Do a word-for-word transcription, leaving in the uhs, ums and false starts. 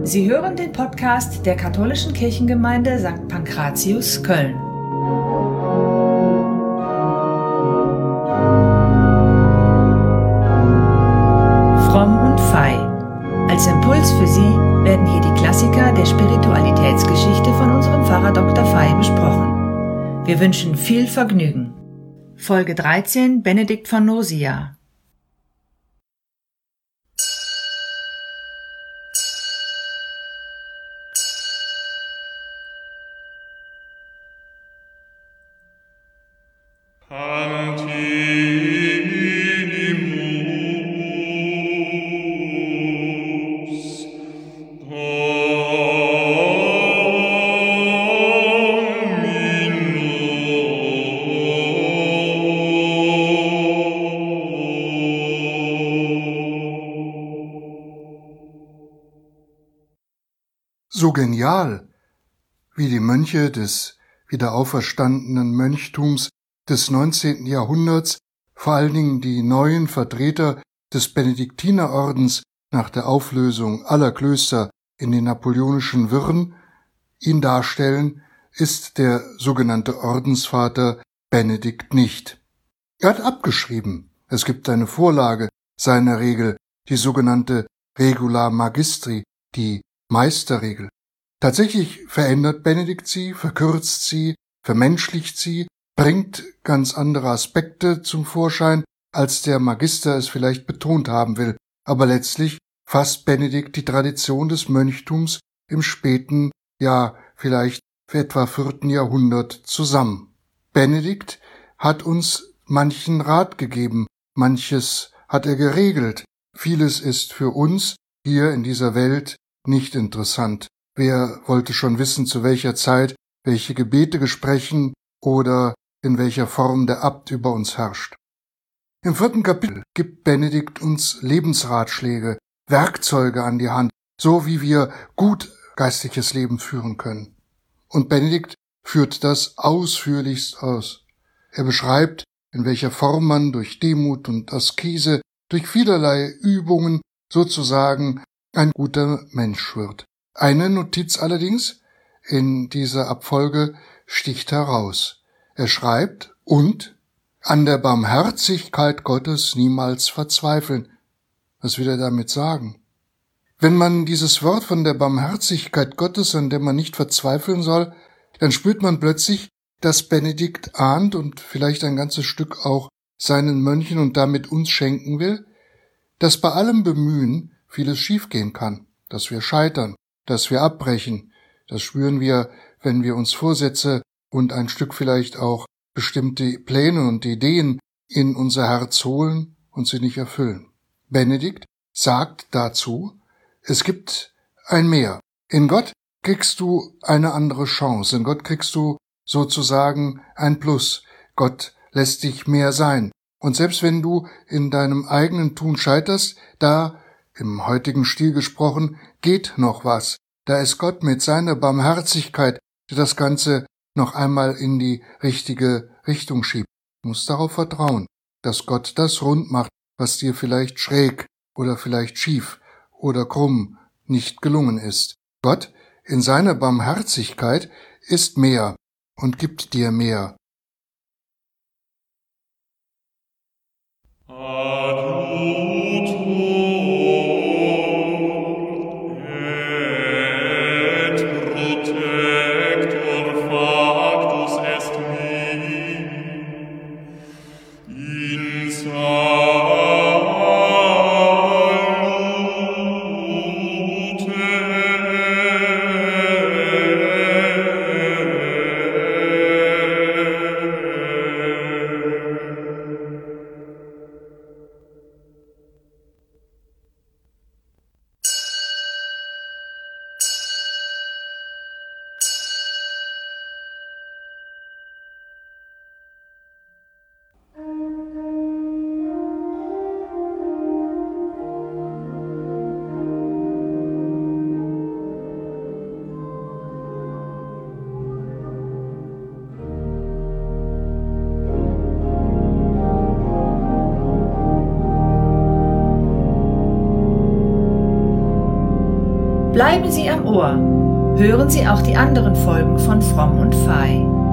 Sie hören den Podcast der Katholischen Kirchengemeinde Sankt Pankratius, Köln. Fromm und Fei. Als Impuls für Sie werden hier die Klassiker der Spiritualitätsgeschichte von unserem Pfarrer Doktor Fei besprochen. Wir wünschen viel Vergnügen. Folge dreizehn, Benedikt von Nursia. So genial, wie die Mönche des wiederauferstandenen Mönchtums des neunzehnten Jahrhunderts, vor allen Dingen die neuen Vertreter des Benediktinerordens nach der Auflösung aller Klöster in den napoleonischen Wirren, ihn darstellen, ist der sogenannte Ordensvater Benedikt nicht. Er hat abgeschrieben, es gibt eine Vorlage seiner Regel, die sogenannte Regula Magistri, die Meisterregel. Tatsächlich verändert Benedikt sie, verkürzt sie, vermenschlicht sie, bringt ganz andere Aspekte zum Vorschein, als der Magister es vielleicht betont haben will. Aber letztlich fasst Benedikt die Tradition des Mönchtums im späten, ja vielleicht für etwa vierten Jahrhundert zusammen. Benedikt hat uns manchen Rat gegeben, manches hat er geregelt. Vieles ist für uns hier in dieser Welt nicht interessant. Wer wollte schon wissen, zu welcher Zeit welche Gebete gesprochen oder in welcher Form der Abt über uns herrscht? Im vierten Kapitel gibt Benedikt uns Lebensratschläge, Werkzeuge an die Hand, so wie wir gut geistliches Leben führen können. Und Benedikt führt das ausführlichst aus. Er beschreibt, in welcher Form man durch Demut und Askese, durch vielerlei Übungen sozusagen ein guter Mensch wird. Eine Notiz allerdings in dieser Abfolge sticht heraus. Er schreibt, und an der Barmherzigkeit Gottes niemals verzweifeln. Was will er damit sagen? Wenn man dieses Wort von der Barmherzigkeit Gottes, an der man nicht verzweifeln soll, dann spürt man plötzlich, dass Benedikt ahnt und vielleicht ein ganzes Stück auch seinen Mönchen und damit uns schenken will, dass bei allem Bemühen vieles schiefgehen kann, dass wir scheitern, dass wir abbrechen. Das spüren wir, wenn wir uns Vorsätze und ein Stück vielleicht auch bestimmte Pläne und Ideen in unser Herz holen und sie nicht erfüllen. Benedikt sagt dazu, es gibt ein Mehr. In Gott kriegst du eine andere Chance. In Gott kriegst du sozusagen ein Plus. Gott lässt dich mehr sein. Und selbst wenn du in deinem eigenen Tun scheiterst, da, im heutigen Stil gesprochen, geht noch was. Da ist Gott mit seiner Barmherzigkeit, die das Ganze noch einmal in die richtige Richtung schiebt. Du musst darauf vertrauen, dass Gott das rund macht, was dir vielleicht schräg oder vielleicht schief oder krumm nicht gelungen ist. Gott in seiner Barmherzigkeit ist mehr und gibt dir mehr. Bleiben Sie am Ohr. Hören Sie auch die anderen Folgen von Fromm und Fei.